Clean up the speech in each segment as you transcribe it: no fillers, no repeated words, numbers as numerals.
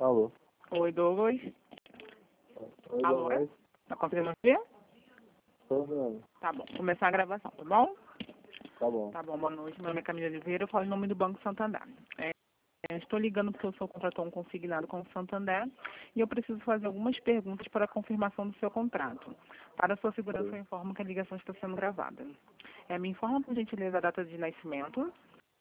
Alô. Oi, Douglas. Oi, Alô? Douglas. Tá conseguindo ver? Tô vendo. Tá bom. Começar a gravação, tá bom? Tá bom. Tá bom, boa noite. Meu nome é Camila Oliveira, eu falo em nome do Banco Santander. Estou ligando porque o senhor contratou um consignado com o Santander e eu preciso fazer algumas perguntas para a confirmação do seu contrato. Para a sua segurança, eu informo que a ligação está sendo gravada. Me informa, por gentileza, a data de nascimento,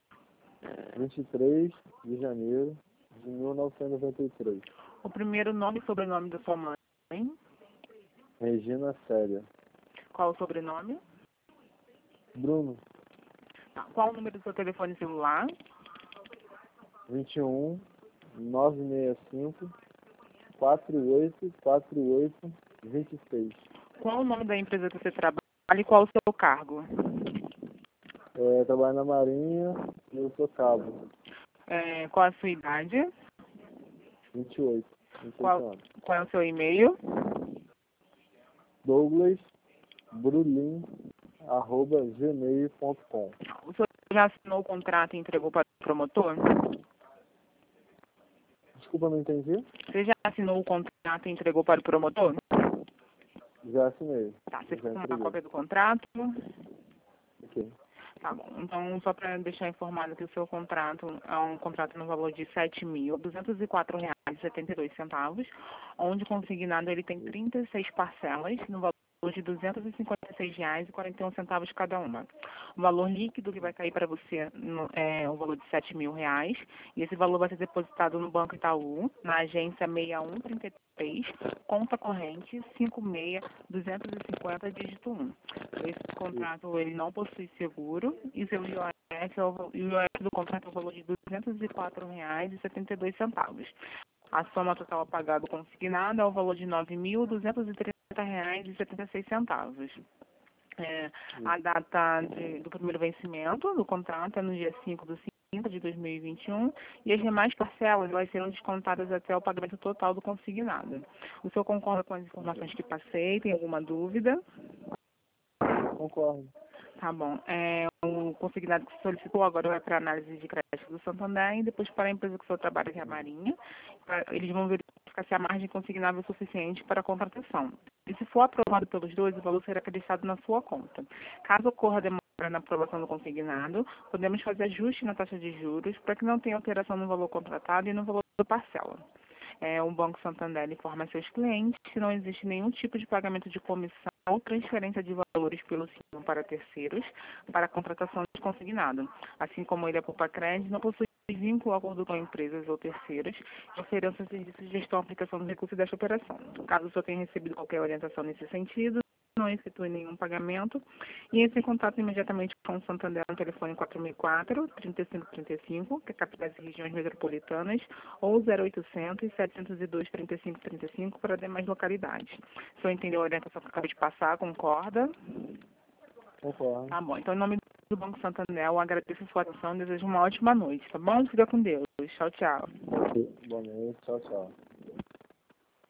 23 de janeiro de 1993. o primeiro nome e sobrenome da sua mãe, Regina Célia. qual o sobrenome, Bruno. qual o número do seu telefone celular, 21 965 4848 26. qual o nome da empresa que você trabalha e qual o seu cargo, Trabalho na Marinha e eu sou cabo. qual a sua idade, 28. 28 qual anos. é o seu e-mail, Douglas Brulin@gmail.com. o senhor já assinou o contrato e entregou para o promotor? Desculpa, não entendi? Você já assinou o contrato e entregou para o promotor? Já assinei. Tá, você Já ficou com uma entreguei. cópia do contrato? Ok. Tá bom. Então, só para deixar informado que o seu contrato é um contrato no valor de R$ 7.204,72, onde consignado ele tem 36 parcelas no valor de R$ 256,41 cada uma. O valor líquido que vai cair para você é o valor de R$ 7.000, e esse valor vai ser depositado no Banco Itaú, na agência 6133, conta corrente 56250, dígito 1. Esse contrato ele não possui seguro e seu IOF, o IOF do contrato é o valor de R$ 204,72. A soma total a pagar do consignado é o valor de R$ 9.230,76. A data do primeiro vencimento do contrato é no dia 5/5 de 2021 e as demais parcelas elas serão descontadas até o pagamento total do consignado. O senhor concorda com as informações que passei? Tem alguma dúvida? Concordo. Tá bom. O consignado que solicitou agora vai para análise de crédito do Santander e depois para a empresa que o senhor trabalha, que é a Marinha. Eles vão verificar se a margem consignável é suficiente para a contratação. E se for aprovado pelos dois, o valor será acreditado na sua conta. Caso ocorra demora na aprovação do consignado, podemos fazer ajuste na taxa de juros para que não tenha alteração no valor contratado e no valor da parcela. O Banco Santander informa seus clientes que não existe nenhum tipo de pagamento de comissão ou transferência de valores pelo SIM para terceiros para a contratação de consignado. Assim como ele é poupa-crédito, não possui vínculo acordo com empresas ou terceiros que ofereçam serviços de gestão e aplicação do recurso desta operação. Caso o senhor tenha recebido qualquer orientação nesse sentido, não efetue nenhum pagamento e entre em contato imediatamente com o Santander no telefone 4004-3535, que é capitais e regiões metropolitanas, ou 0800-702-3535 para demais localidades. Se eu entender a orientação que eu acabei de passar, concorda? Concordo. Tá bom. Então, em nome do Banco Santander, eu agradeço a sua atenção e desejo uma ótima noite, tá bom? Fica com Deus. Tchau, tchau. Boa noite. Tchau, tchau.